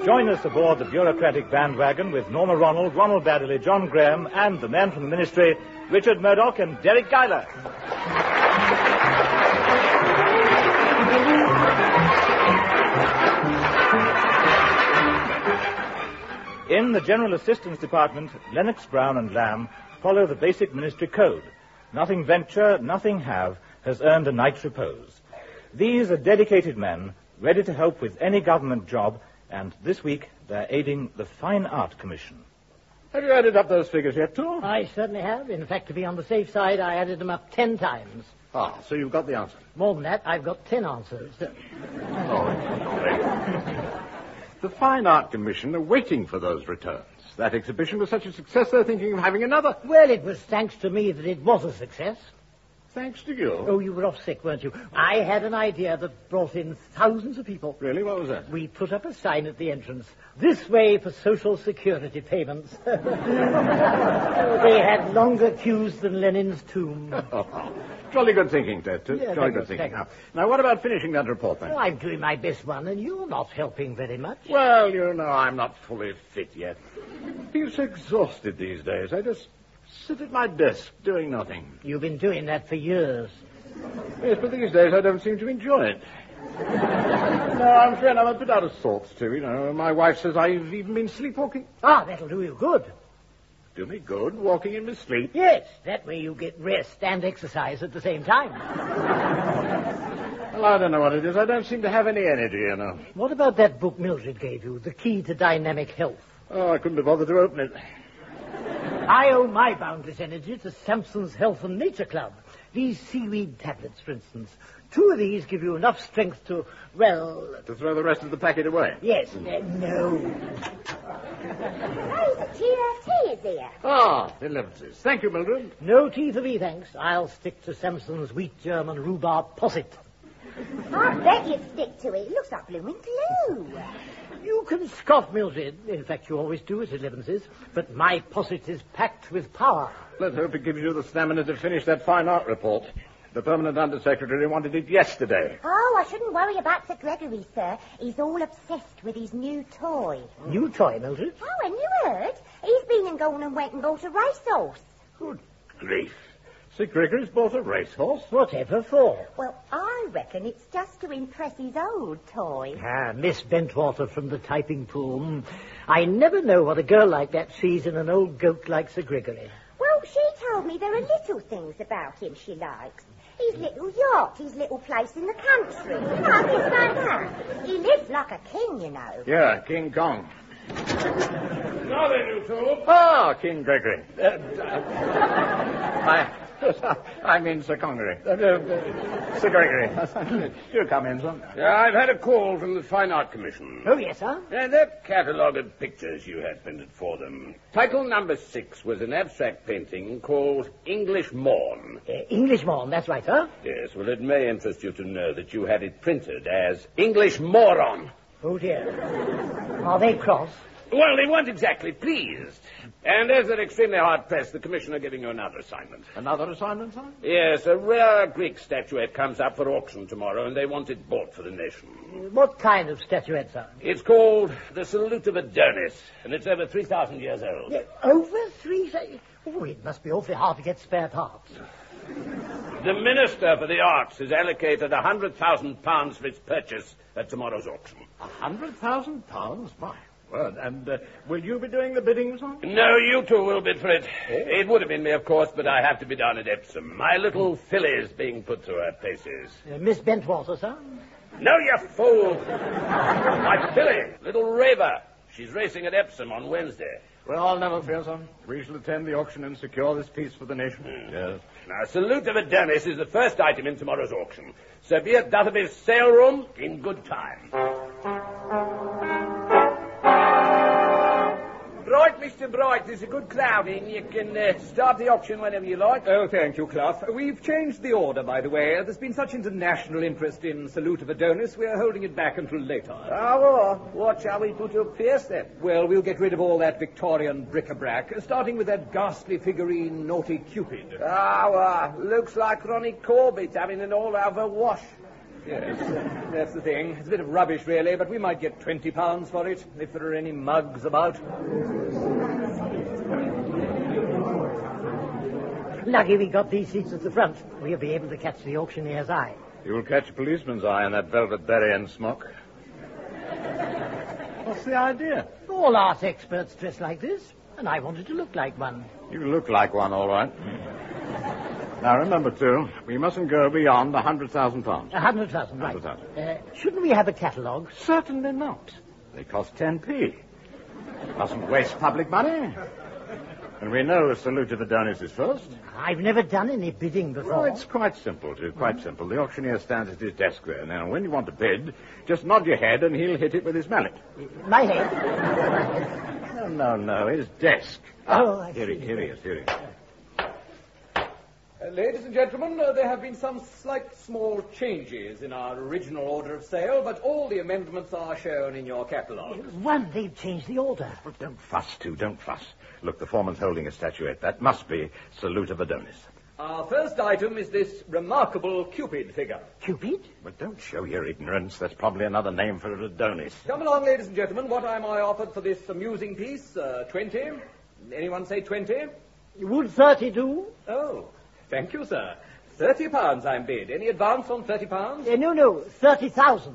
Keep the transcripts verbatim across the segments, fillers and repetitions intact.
Join us aboard the bureaucratic bandwagon with Norma Ronald, Ronald Baddeley, John Graham, and the men from the Ministry, Richard Murdoch and Derek Guyler. In the General Assistance Department, Lennox, Brown and Lamb follow the basic ministry code. Nothing venture, nothing have has earned a night's repose. These are dedicated men, ready to help with any government job, and this week they're aiding the Fine Art Commission. Have you added up those figures yet, too? I certainly have. In fact, to be on the safe side, I added them up ten times. Ah, so you've got the answer. More than that, I've got ten answers. Oh, the Fine Art Commission are waiting for those returns. That exhibition was such a success, they're thinking of having another. Well, it was thanks to me that it was a success. Thanks to you? Oh, you were off sick, weren't you? I had an idea that brought in thousands of people. Really? What was that? We put up a sign at the entrance. This way for Social Security payments. They had longer queues than Lenin's tomb. Oh, jolly good thinking, Ted. Yeah, jolly good you, thinking. Now, now, what about finishing that report, then? Oh, I'm doing my best one, and you're not helping very much. Well, you know, I'm not fully fit yet. He's exhausted these days. I just sit at my desk doing nothing. You've been doing that for years. Yes, but these days I don't seem to enjoy it. No, I'm afraid I'm a bit out of sorts, too. You know, my wife says I've even been sleepwalking. Ah, that'll do you good. Do me good, walking in my sleep? Yes, that way you get rest and exercise at the same time. Well, I don't know what it is. I don't seem to have any energy, you know. What about that book Mildred gave you, The Key to Dynamic Health? Oh, I couldn't be bothered to open it. I owe my boundless energy to Samson's Health and Nature Club. These seaweed tablets, for instance. Two of these give you enough strength to, well... To throw the rest of the packet away? Yes. Uh, no. Oh, the tea, tea is there. Ah, deliverances. Thank you, Mildred. No tea for me, thanks. I'll stick to Samson's wheat germ and rhubarb posset. I bet you'd stick to it. It looks like blooming glue. You can scoff, Mildred. In fact, you always do at elevenses. But my posset is packed with power. Let's hope it gives you the stamina to finish that fine art report. The permanent undersecretary wanted it yesterday. Oh, I shouldn't worry about Sir Gregory, sir. He's all obsessed with his new toy. New toy, Mildred? Oh, and you heard? He's been and gone and went and bought a racehorse. Good grief. Sir Gregory's bought a racehorse? Whatever for? Well, I reckon it's just to impress his old toy. Ah, Miss Bentwater from the typing pool. Mm. I never know what a girl like that sees in an old goat like Sir Gregory. Well, she told me there are little things about him she likes. His little yacht, his little place in the country. You know, things like that. He lives like a king, you know. Yeah, King Kong. Now then, you two. Ah, King Gregory. Uh, uh, I... I mean Sir Congery. Uh, uh, Sir Gregory. Do come in, son. Yeah, I've had a call from the Fine Art Commission. Oh, yes, sir? Yeah, that catalogue of pictures you had printed for them. Title number six was an abstract painting called English Morn. Uh, English Morn, that's right, sir. Yes, well, it may interest you to know that you had it printed as English Moron. Oh, dear. Are they cross? Well, they weren't exactly pleased. And as they're extremely hard-pressed, the Commission are giving you another assignment. Another assignment, son? Yes, a rare Greek statuette comes up for auction tomorrow, and they want it bought for the nation. What kind of statuette, sir? It's called the Salute of Adonis, and it's over three thousand years old. Yeah, over three... Oh, it must be awfully hard to get spare parts. The Minister for the Arts has allocated one hundred thousand pounds for its purchase at tomorrow's auction. A hundred thousand pounds? My word. And uh, will you be doing the bidding, son? No, you two will bid for it. It would have been me, of course, but I have to be down at Epsom. My little filly's being put through her paces. Uh, Miss Bentwater, sir? No, you fool! My filly, little Raver. She's racing at Epsom on Wednesday. Well, I'll never fear, son. We shall attend the auction and secure this piece for the nation. Mm. Yes. Now, Salute of Adonis is the first item in tomorrow's auction. So be at Dutherby's sale room in good time. Right, Mister Bright, there's a good crowd in. You can uh, start the auction whenever you like. Oh, thank you, Clough. We've changed the order, by the way. There's been such international interest in Salute of Adonis, we're holding it back until later. Ah, well, what shall we put up first, then? Well, we'll get rid of all that Victorian bric-a-brac, starting with that ghastly figurine, Naughty Cupid. Ah, well, looks like Ronnie Corbett having an all-over wash. Yes, uh, that's the thing. It's a bit of rubbish, really, but we might get twenty pounds for it, if there are any mugs about. Lucky we got these seats at the front. We'll be able to catch the auctioneer's eye. You'll catch a policeman's eye in that velvet beret and smock. What's the idea? All art experts dress like this, and I wanted to look like one. You look like one, all right. Now, remember, too, we mustn't go beyond a hundred thousand pounds. A hundred thousand, right. Hundred thousand. Uh, shouldn't we have a catalogue? Certainly not. They cost ten p. Mustn't waste public money. And we know Salute of Adonis is first. I've never done any bidding before. Well, it's quite simple, too, quite mm-hmm. simple. The auctioneer stands at his desk there. Now, when you want to bid, just nod your head and he'll hit it with his mallet. My head? No, no, no, his desk. Oh, I here see. He, here he is, here he is. Uh, ladies and gentlemen, uh, there have been some slight small changes in our original order of sale, but all the amendments are shown in your catalogue. One, they've changed the order. Well, don't fuss, too, don't fuss. Look, the foreman's holding a statuette. That must be Salute of Adonis. Our first item is this remarkable Cupid figure. Cupid? But don't show your ignorance. That's probably another name for Adonis. Come along, ladies and gentlemen. What am I offered for this amusing piece? Uh, twenty? Anyone say twenty? Would thirty do? Oh, thank you, sir. Thirty pounds I'm bid. Any advance on thirty pounds? Uh, no, no, thirty thousand.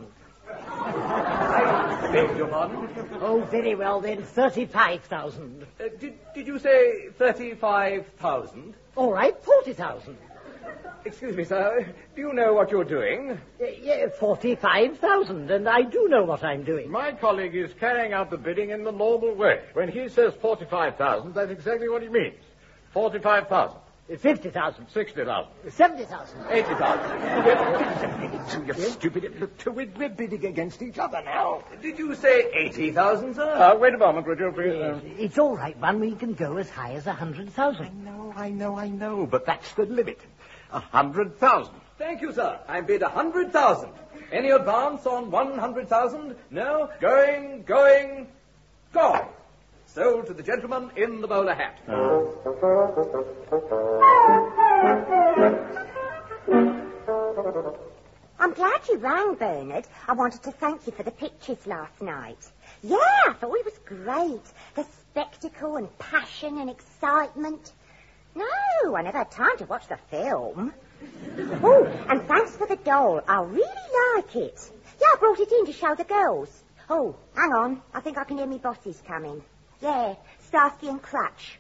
I beg your pardon? Oh, very well, then, thirty-five thousand. Uh, did, did you say thirty-five thousand? All right, forty thousand. Excuse me, sir. Do you know what you're doing? Uh, yeah, forty-five thousand, and I do know what I'm doing. My colleague is carrying out the bidding in the normal way. When he says forty-five thousand, that's exactly what he means. forty-five thousand. Fifty thousand. Sixty thousand. Seventy thousand. Eighty thousand. You're stupid. Look, we're bidding against each other now. Did you say eighty thousand, sir? Uh, wait a moment, would you please? Uh... It's all right, one. We can go as high as a hundred thousand. I know, I know, I know, but that's the limit. A hundred thousand. Thank you, sir. I bid a hundred thousand. Any advance on one hundred thousand? No? Going, going, gone. Sold to the gentleman in the bowler hat. I'm glad you rang, Bernard. I wanted to thank you for the pictures last night. Yeah, I thought it was great. The spectacle and passion and excitement. No, I never had time to watch the film. Oh, and thanks for the doll. I really like it. Yeah, I brought it in to show the girls. Oh, hang on. I think I can hear me bosses coming. Yeah, Starsky and Crutch.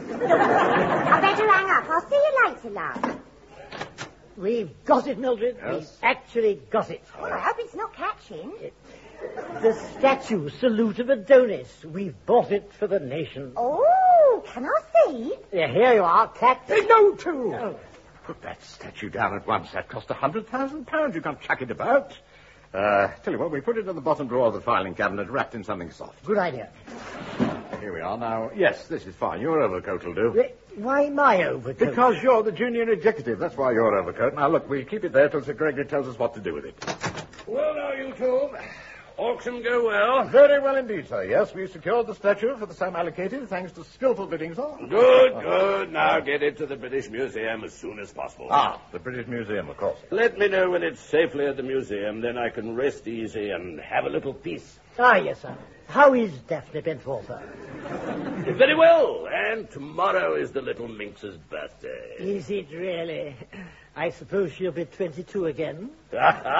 I better hang up. I'll see you later, love. We've got it, Mildred. Yes. We've actually got it. Oh, I hope it's not catching. The statue, Salute of Adonis. We've bought it for the nation. Oh, can I see? Yeah, here you are, cat. Hey, no, too. Oh. Put that statue down at once. That cost a hundred thousand pounds. You can't chuck it about. Uh, tell you what, we put it in the bottom drawer of the filing cabinet, wrapped in something soft. Good idea. Here we are now. Yes, this is fine. Your overcoat will do. Why my overcoat? Because you're the junior executive. That's why your overcoat. Now, look, we'll keep it there till Sir Gregory tells us what to do with it. Well, now, you two. Auction go well? Very well indeed, sir. Yes, we secured the statue for the sum allocated, thanks to skillful bidding, sir. Good, good. Now get it to the British Museum as soon as possible. Ah, the British Museum, of course. Let me know when it's safely at the museum, then I can rest easy and have a little peace. Ah, yes, sir. How is Daphne Bentwater? Very well. And tomorrow is the little minx's birthday. Is it really? I suppose she'll be twenty-two again. As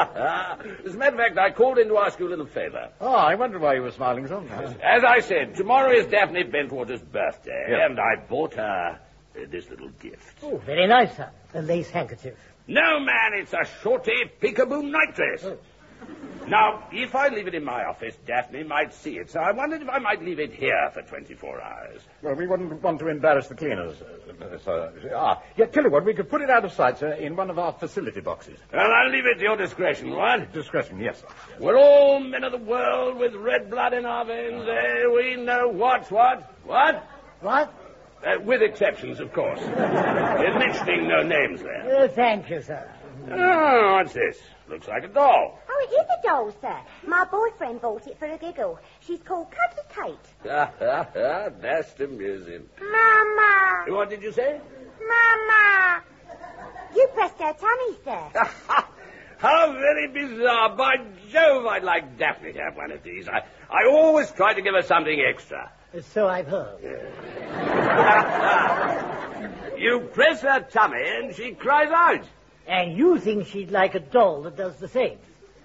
a matter of fact, I called in to ask you a little favor. Oh, I wonder why you were smiling so. As I said, tomorrow is Daphne Bentwater's birthday, Yeah. and I bought her uh, this little gift. Oh, very nice, sir. A lace handkerchief. No, man, it's a shorty peekaboo nightdress. Oh. Now, if I leave it in my office, Daphne might see it, so I wondered if I might leave it here for twenty-four hours. Well, we wouldn't want to embarrass the cleaners, uh, sir. Ah, yeah, tell you what, we could put it out of sight, sir, in one of our facility boxes. Well, I'll leave it to your discretion, what? Discretion, yes, sir. We're all men of the world with red blood in our veins, eh? We know what's what. What? What? Uh, with exceptions, of course. We're mentioning no names there. Uh, thank you, sir. Oh, what's this? Looks like a doll. Oh, it is a doll, sir. My boyfriend bought it for a giggle. She's called Cuddly Kate. That's amusing. Mama! What did you say? Mama! You pressed her tummy, sir. How very bizarre. By Jove, I'd like Daphne to have one of these. I, I always try to give her something extra. So I've heard. You press her tummy and she cries out. And you think she'd like a doll that does the same?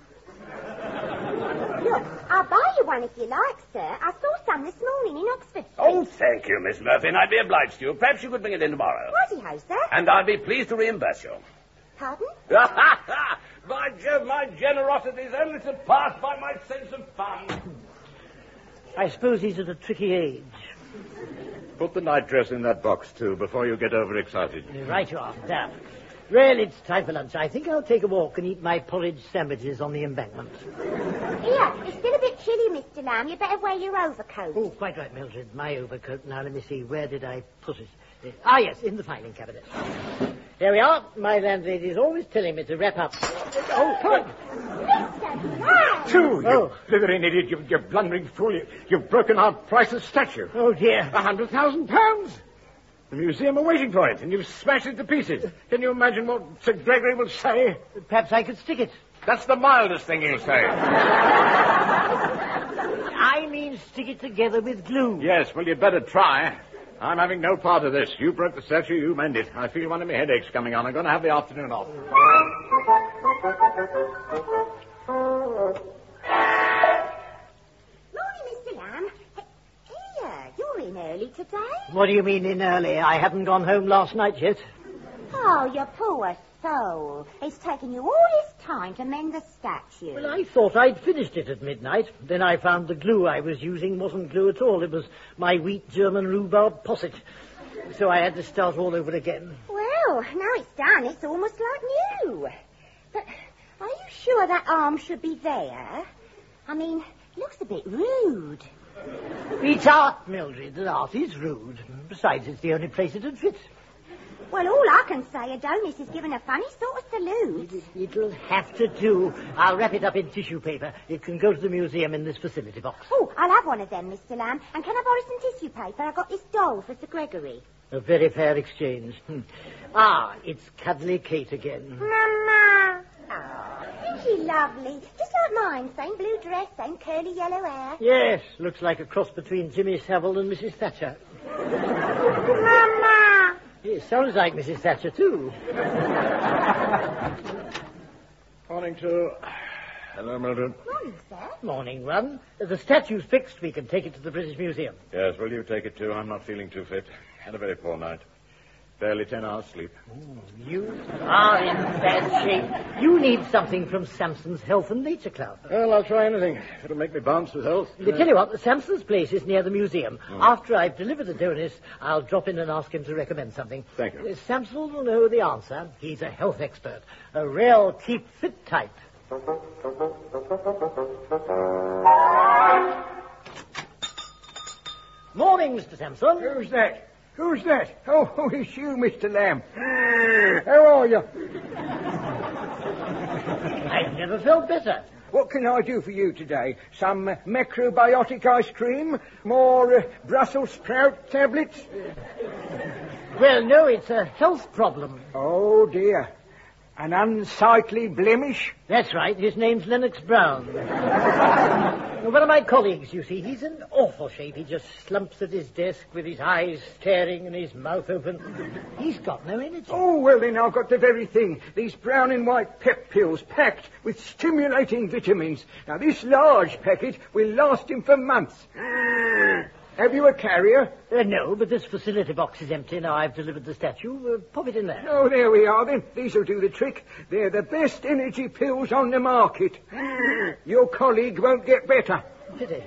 Look, I'll buy you one if you like, sir. I saw some this morning in Oxford Street. Oh, thank you, Miss Murphy. I'd be obliged to you. Perhaps you could bring it in tomorrow. Righty-ho, sir. And I'll be pleased to reimburse you. Pardon? By Jove, my generosity is only surpassed by my sense of fun. I suppose he's at a tricky age. Put the nightdress in that box, too, before you get overexcited. Right you are, damn. Well, it's time for lunch. I think I'll take a walk and eat my porridge sandwiches on the embankment. Here, it's still a bit chilly, Mister Lamb. You better wear your overcoat. Oh, quite right, Mildred. My overcoat. Now, let me see. Where did I put it? Uh, ah, yes, in the filing cabinet. There we are. My landlady is always telling me to wrap up. Oh, come on. Mister Lamb! Two, you Oh. blithering idiot, you, you blundering fool. You, you've broken our priceless statue. Oh, dear. A hundred thousand pounds. The museum are waiting for it, and you've smashed it to pieces. Can you imagine what Sir Gregory will say? Perhaps I could stick it. That's the mildest thing he'll say. I mean stick it together with glue. Yes, well, you'd better try. I'm having no part of this. You broke the statue, you mend it. I feel one of my headaches coming on. I'm going to have the afternoon off. Morning, Mister Lamb. Hey, here, you're in early today. What do you mean in early? I haven't gone home last night yet. Oh, you poor soul. It's taken you all this time to mend the statue. Well, I thought I'd finished it at midnight. Then I found the glue I was using wasn't glue at all. It was my wheat German rhubarb posset. So I had to start all over again. Well, now it's done, it's almost like new. But are you sure that arm should be there? I mean, it looks a bit rude. It's art, Mildred. The art is rude. Besides, it's the only place it'd fit. Well, all I can say, Adonis is giving a funny sort of salute. It'll have to do. I'll wrap it up in tissue paper. It can go to the museum in this facility box. Oh, I'll have one of them, Mister Lamb. And can I borrow some tissue paper? I got this doll for Sir Gregory. A very fair exchange. Hmm. Ah, it's Cuddly Kate again. Mama! Oh, isn't she lovely? Just like mine. Same blue dress, same curly yellow hair. Yes, looks like a cross between Jimmy Savile and Missus Thatcher. Mama! It sounds like Missus Thatcher, too. Morning, too. Hello, Mildred. Morning, sir. Morning, Run. The statue's fixed. We can take it to the British Museum. Yes, will you take it, too? I'm not feeling too fit. Had a very poor night. Barely ten hours sleep. You are in bad shape. You need something from Samson's Health and Nature Club. Well, I'll try anything. If it'll make me bounce with health. I tell you what, Samson's place is near the museum. Mm. After I've delivered Adonis, I'll drop in and ask him to recommend something. Thank you. Uh, Samson will know the answer. He's a health expert. A real keep-fit type. Morning, Mister Samson. Who's that? Who's that? Oh, it's you, Mister Lamb. How are you? I've never felt better. What can I do for you today? Some uh, macrobiotic ice cream? More uh, Brussels sprout tablets? Well, no, it's a health problem. Oh, dear. An unsightly blemish? That's right. His name's Lennox Brown. One of my colleagues, you see, he's in awful shape. He just slumps at his desk with his eyes staring and his mouth open. He's got no energy. Oh, well, then I've got the very thing. These brown and white pep pills packed with stimulating vitamins. Now, this large packet will last him for months. Have you a carrier? Uh, no, but this facility box is empty. Now I've delivered the statue. Uh, pop it in there. Oh, there we are, then. These'll do the trick. They're the best energy pills on the market. Your colleague won't get better. Pity.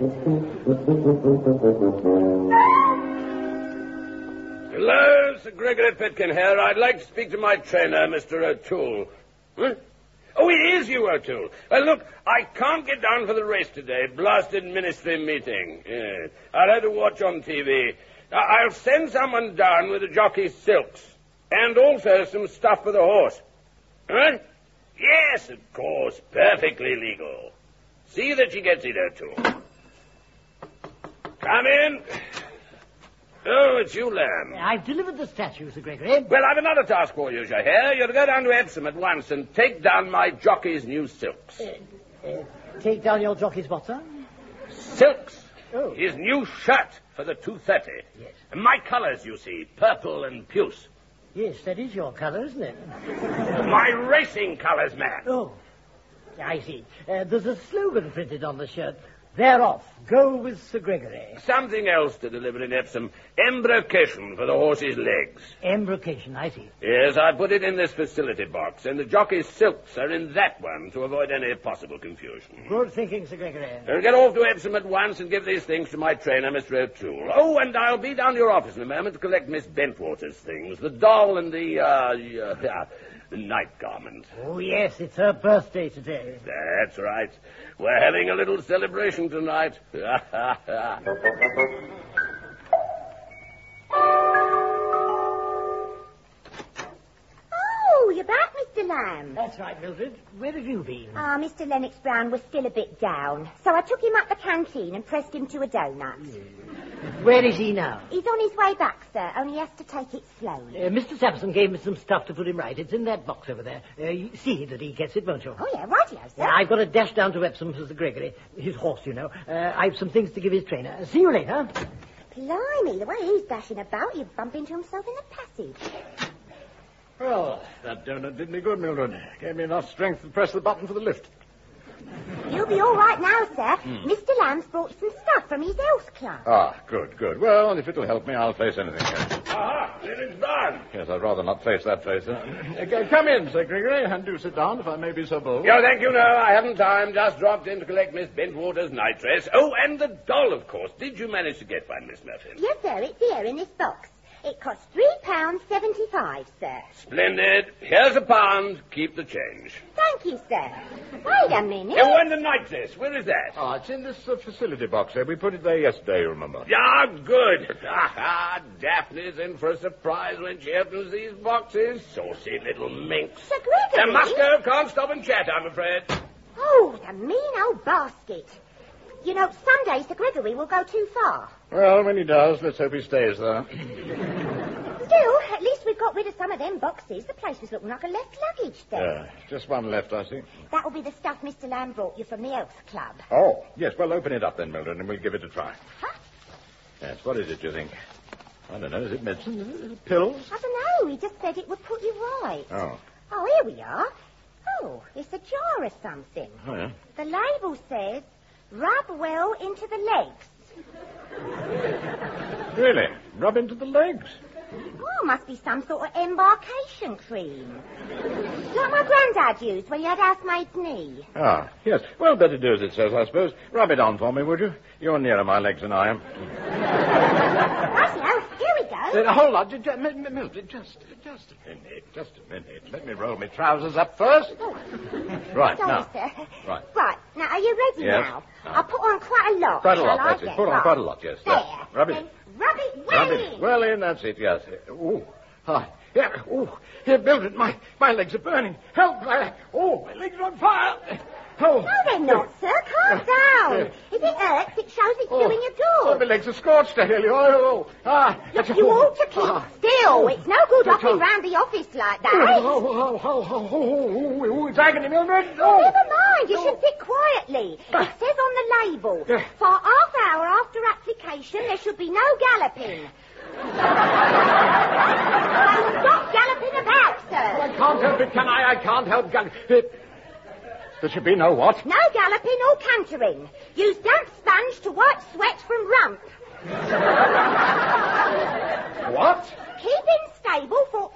Hello, Sir Gregory Pitkin here. I'd like to speak to my trainer, Mister O'Toole. Huh? Oh, it is you, O'Toole. Well, look, I can't get down for the race today. Blasted ministry meeting. Yes. I'll have to watch on T V. I'll send someone down with the jockey's silks. And also some stuff for the horse. Huh? Yes, of course. Perfectly legal. See that she gets it, O'Toole. Come in. Oh, it's you, Lamb. I've delivered the statue, Sir Gregory. Well, I've another task for you, Shahir. You're to go down to Epsom at once and take down my jockey's new silks. Uh, uh, take down your jockey's what, sir? Silks. Oh. His new shirt for the two thirty. Yes. And my colours, you see, purple and puce. Yes, that is your colour, isn't it? My racing colours, man. Oh, I see. Uh, there's a slogan printed on the shirt. They're off. Go with Sir Gregory. Something else to deliver in Epsom. Embrocation for the horse's legs. Embrocation, I see. Yes, I put it in this facility box, and the jockey's silks are in that one to avoid any possible confusion. Good thinking, Sir Gregory. I'll get off to Epsom at once and give these things to my trainer, Mister O'Toole. Oh, and I'll be down to your office in a moment to collect Miss Bentwater's things, the doll and the, uh, uh, the night garment. Oh, yes, it's her birthday today. That's right. We're having a little celebration tonight. Oh, you're back, Mister Lamb. That's right, Mildred. Where have you been? Ah, Mister Lennox Brown was still a bit down, so I took him up the canteen and pressed him to a donut. Where is he now? He's on his way back, sir, only he has to take it slowly. Uh, Mister Sampson gave me some stuff to put him right. It's in that box over there. Uh, you see that he gets it, won't you? Oh, yeah, rightio, sir. Yeah, I've got to dash down to Epsom for Sir Gregory. His horse, you know. Uh, I've some things to give his trainer. See you later. Blimey, the way he's dashing about, you'd bump into himself in the passage. Well, that donut did me good, Mildred. Gave me enough strength to press the button for the lift. You'll be all right now, sir. Mm. Mister Lamb's brought some stuff from his health club. Ah, good, good. Well, if it'll help me, I'll face anything. Aha, then it's done. Yes, I'd rather not face that face. Uh, come in, Sir Gregory, and do sit down, if I may be so bold. No, thank you, no. I haven't time. Just dropped in to collect Miss Bentwater's night dress. Oh, and the doll, of course. Did you manage to get one, Miss Merton? Yes, sir. It's here in this box. It costs three pounds seventy-five, sir. Splendid. Here's a pound. Keep the change. Thank you, sir. Wait a minute. Oh, and the night dress. Where is that? Oh, it's in this uh, facility box, sir. We put it there yesterday, you remember. Ah, good. Ah, Daphne's in for a surprise when she opens these boxes. Saucy little minx. Sir Gregory? The must go. Can't stop and chat, I'm afraid. Oh, the mean old basket. You know, some days Sir Gregory will go too far. Well, when he does, let's hope he stays there. Still, at least we've got rid of some of them boxes. The place was looking like a left luggage then. Yeah, just one left, I see. That'll be the stuff Mister Lamb brought you from the Health Club. Oh, yes, well, open it up then, Mildred, and we'll give it a try. Huh? Yes, what is it, do you think? I don't know, is it medicine? Is it pills? I don't know. He just said it would put you right. Oh. Oh, here we are. Oh, it's a jar or something. Oh, yeah. The label says, rub well into the legs. Really? Rub into the legs? Oh, must be some sort of embarkation cream. Like my granddad used when he had housemaid's knee. Ah, yes. Well, better do as it says, I suppose. Rub it on for me, would you? You're nearer my legs than I am. Rightio, here we go. Uh, hold on, just, Mildred, just, just a minute, just a minute. Let me roll my trousers up first. Oh. Right, Sorry, now. sir. Right. Right, now, are you ready Yes. now? No. I'll put on quite a lot. Quite a lot, shall I? that's it. Yes, Put on right. quite a lot, yes. There. Yes. Rub it. Then rub it well Rub in. it well in, that's it, yes. Ooh. Hi. Yeah, ooh. Here, Mildred, my, my legs are burning. Help! My, oh, my legs are on fire. Oh. No, they're not, sir. Calm down. Yeah. If it hurts, it shows it's Oh. doing you Oh, good. my legs are scorched, I tell you. Oh, oh, oh. Ah. Look, you ought to keep Ah. still. It's no good That's hopping all. round the office like Oh, that. oh, oh, oh, oh, oh, oh, oh, it's agony, Mildred. Oh, Oh. never mind. You Oh. should sit quietly. Ah. It says on the label, Yeah. for half hour after application, there should be no galloping. So stop galloping about, I sir. can't help it, can I? I can't help gal- it. There should be no what? No galloping or cantering. Use damp sponge to wipe sweat from rump. What? Keep him stable for...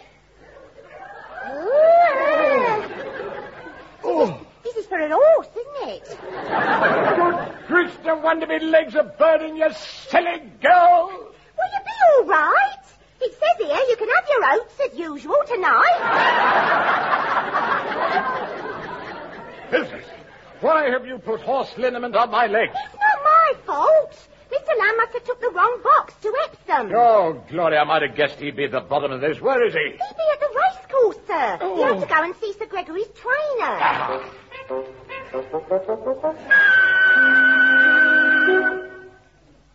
Ooh. Oh. This is for an horse, isn't it? Good grief, no wonder my legs are burning, you silly girl. Will you be all right? It says here you can have your oats as usual tonight. Business. Why have you put horse liniment on my legs? It's not my fault. Mister Lamb must have took the wrong box to Epsom. Oh, Gloria, I might have guessed he'd be at the bottom of this. Where is he? He'd be at the racecourse, sir. Oh. You have to go and see Sir Gregory's trainer.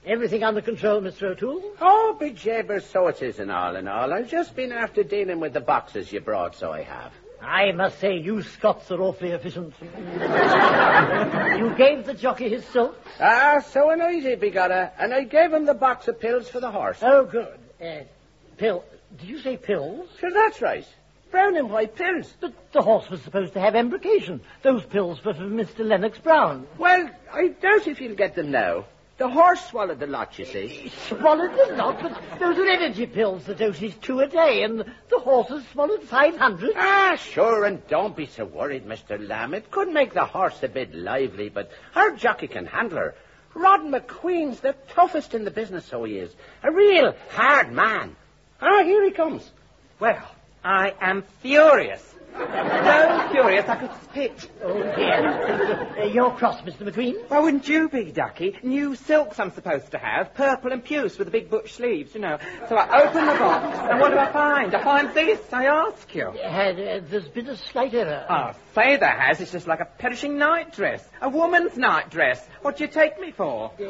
Everything under control, Mister O'Toole? Oh, be jabers, so it is in all in all. I've just been after dealing with the boxes you brought, so I have. I must say, you Scots are awfully efficient. You gave the jockey his silk? Ah, so an easy, begotta. And I gave him the box of pills for the horse. Oh, good. Uh, pill... Did you say pills? Sure, that's right. Brown and white pills. But the horse was supposed to have embrocation. Those pills were for Mister Lennox Brown. Well, I doubt if you'll get them now. The horse swallowed the lot, you see. He swallowed the lot, but those are energy pills, the doses two a day, and the horse has swallowed five hundred. Ah, sure, and don't be so worried, Mister Lamb. It could make the horse a bit lively, but our jockey can handle her. Rod McQueen's the toughest in the business, so he is. A real hard man. Ah, here he comes. Well, I am furious. So furious I could spit. Oh, dear. uh, you're cross, Mister McQueen. Why wouldn't you be, Ducky? New silks I'm supposed to have, purple and puce with the big butch sleeves, you know. So I open the box, and what do I find? I find this, I ask you. Uh, uh, there's been a slight error. Oh, say there has. It's just like a perishing nightdress. A woman's nightdress. What do you take me for? Uh,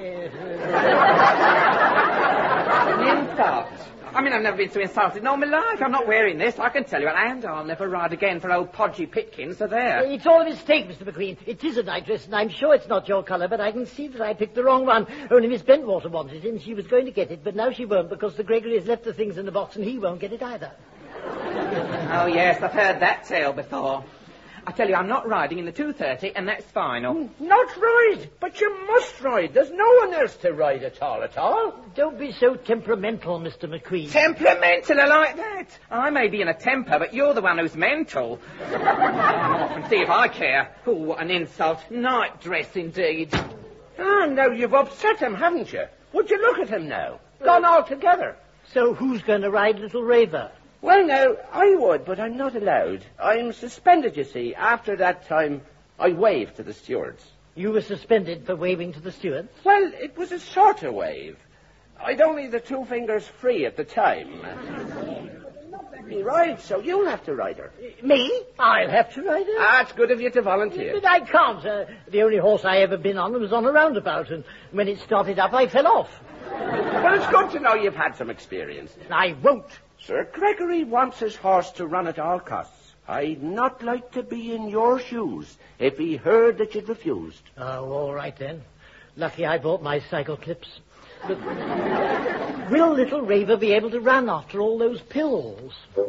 An insult. I mean, I've never been so insulted in all my life. I'm not wearing this, I can tell you. And I'll never ride again for old Podgy Pitkin, so there. It's all a mistake, Mister McQueen. It is a nightdress, and I'm sure it's not your colour, but I can see that I picked the wrong one. Only Miss Bentwater wanted it, and she was going to get it, but now she won't because Sir Gregory has left the things in the box, and he won't get it either. Oh, yes, I've heard that tale before. I tell you, I'm not riding in the two thirty, and that's final. Not ride, but you must ride. There's no one else to ride at all, at all. Don't be so temperamental, Mister McQueen. Temperamental, I like that. I may be in a temper, but you're the one who's mental. Come off and see if I care. Oh, what an insult. Nightdress, indeed. Ah, now you've upset him, haven't you? Would you look at him now? Gone altogether. So who's going to ride Little Raver? Well, now, I would, but I'm not allowed. I'm suspended, you see. After that time, I waved to the stewards. You were suspended for waving to the stewards? Well, it was a sort of wave. I'd only the two fingers free at the time. Not let me ride, so you'll have to ride her. Me? I'll have to ride her? Ah, it's good of you to volunteer. But I can't. Uh, the only horse I ever been on was on a roundabout, and when it started up, I fell off. Well, it's good to know you've had some experience. I won't. Sir Gregory wants his horse to run at all costs. I'd not like to be in your shoes if he heard that you'd refused. Oh, all right then. Lucky I bought my cycle clips. But will Little Raver be able to run after all those pills?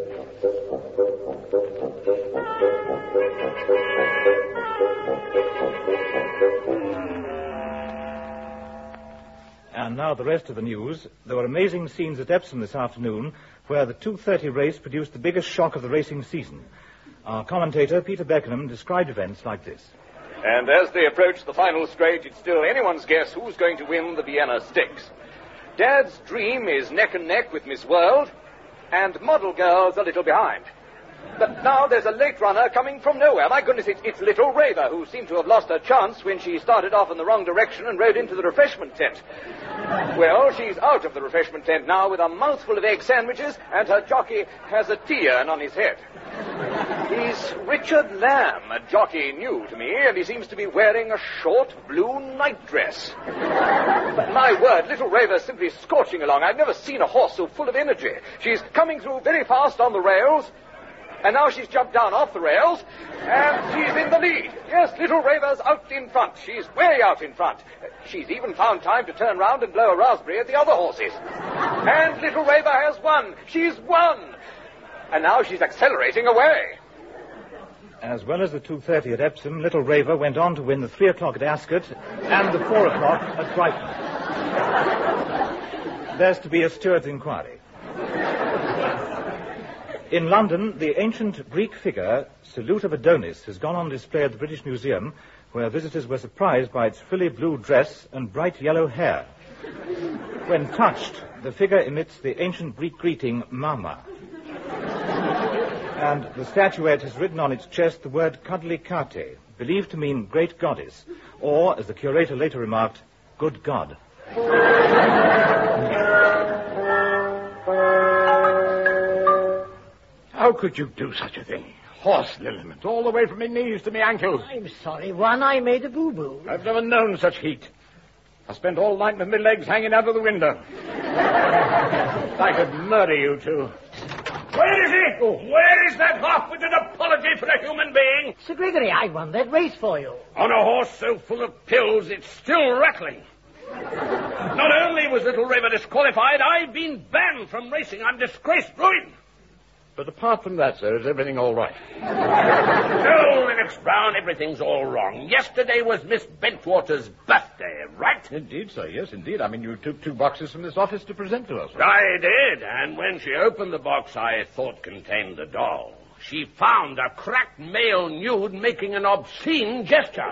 And now the rest of the news. There were amazing scenes at Epsom this afternoon where the two thirty race produced the biggest shock of the racing season. Our commentator, Peter Beckenham, described events like this. And as they approach the final straight, it's still anyone's guess who's going to win the Vienna Stakes. Dad's Dream is neck and neck with Miss World, and Model Girl's a little behind. But now there's a late runner coming from nowhere. My goodness, it's, it's Little Raver, who seemed to have lost her chance when she started off in the wrong direction and rode into the refreshment tent. Well, she's out of the refreshment tent now with a mouthful of egg sandwiches, and her jockey has a tea urn on his head. He's Richard Lamb, a jockey new to me, and he seems to be wearing a short blue nightdress. But my word, Little Raver's simply scorching along. I've never seen a horse so full of energy. She's coming through very fast on the rails, and now she's jumped down off the rails, and she's in the lead. Yes, Little Raver's out in front. She's way out in front. She's even found time to turn round and blow a raspberry at the other horses. And Little Raver has won. She's won. And now she's accelerating away. As well as the two thirty at Epsom, Little Raver went on to win the three o'clock at Ascot and the four o'clock at Brighton. There's to be a steward's inquiry. In London, the ancient Greek figure, Salute of Adonis, has gone on display at the British Museum, where visitors were surprised by its frilly blue dress and bright yellow hair. When touched, the figure emits the ancient Greek greeting, Mama. And the statuette has written on its chest the word Kadlikate, believed to mean great goddess, or, as the curator later remarked, good God. How could you do such a thing? Horse liniment, all the way from my knees to my ankles. I'm sorry, One. I made a boo-boo. I've never known such heat. I spent all night with my legs hanging out of the window. I could murder you two. Where is he? Oh. Where is that half-witted apology for a human being? Sir Gregory, I won that race for you. On a horse so full of pills, it's still rattling. Not only was Little River disqualified, I've been banned from racing. I'm disgraced, ruined. But apart from that, sir, is everything all right? No, Lennox Brown, everything's all wrong. Yesterday was Miss Bentwater's birthday, right? Indeed, sir, yes, indeed. I mean, you took two boxes from this office to present to us. I did, and when she opened the box I thought contained the doll, she found a cracked male nude making an obscene gesture.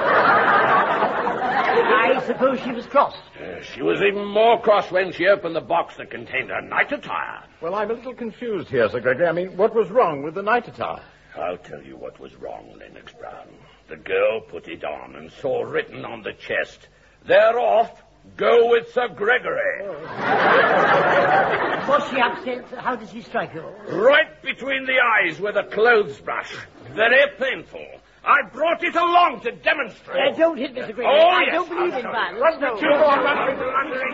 I suppose she was cross. Uh, she was even more cross when she opened the box that contained her night attire. Well, I'm a little confused here, Sir Gregory. I mean, what was wrong with the night attire? I'll tell you what was wrong, Lennox Brown. The girl put it on and saw written on the chest, "They're off. Go with Sir Gregory." Oh. Was she upset? How did she strike you? Right between the eyes with a clothes brush. Very painful. I brought it along to demonstrate. Uh, don't hit Mister Gregory. Oh, I yes, don't believe I'm in sorry. violence. No. Two more runs into London.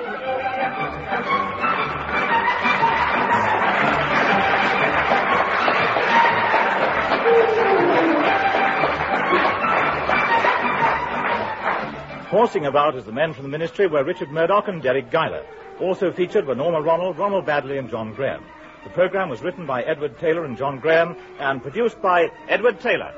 Horsing about as the men from the ministry were Richard Murdoch and Derek Guyler. Also featured were Norma Ronald, Ronald Badley, and John Graham. The program was written by Edward Taylor and John Graham and produced by Edward Taylor.